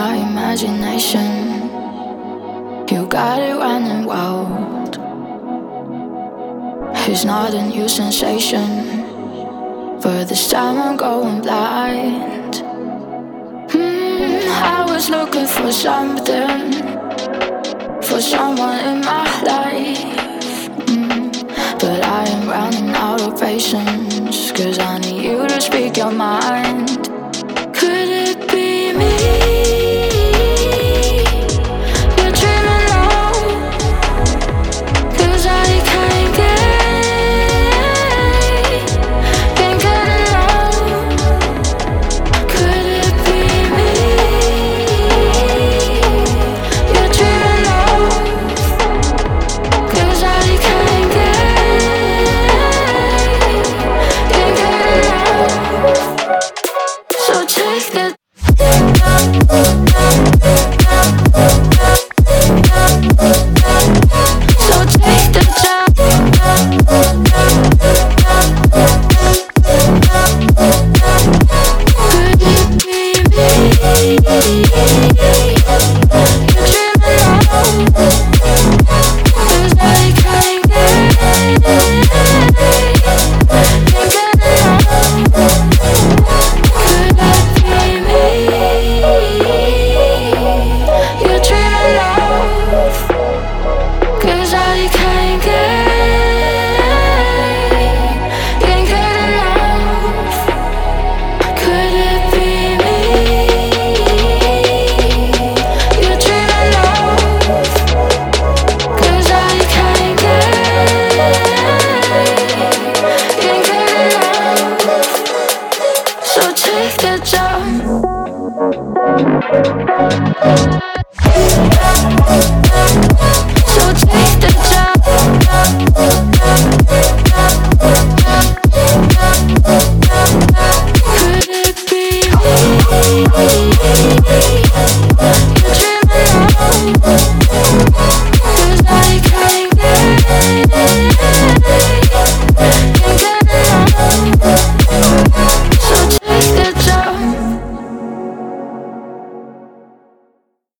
my imagination. You got it running wild. It's not a new sensation, but this time I'm going blind. I was looking for something, for someone in my life. But I am running out of patience, 'cause I need you to speak your mind.